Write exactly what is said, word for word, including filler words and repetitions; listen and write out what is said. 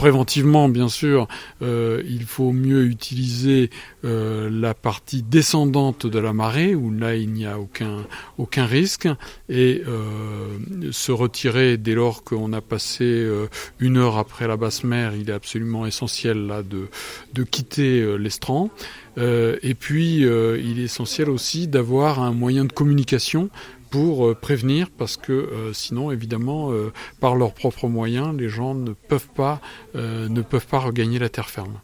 Préventivement, bien sûr, euh, il faut mieux utiliser euh, la partie descendante de la marée, où là il n'y a aucun, aucun risque, et euh, se retirer dès lors qu'on a passé euh, une heure après la basse mer. Il est absolument essentiel là de, de quitter euh, l'estran. Euh, et puis, euh, il est essentiel aussi d'avoir un moyen de communication pour euh, prévenir, parce que euh, sinon, évidemment, euh, par leurs propres moyens, les gens ne peuvent pas, euh, ne peuvent pas regagner la terre ferme.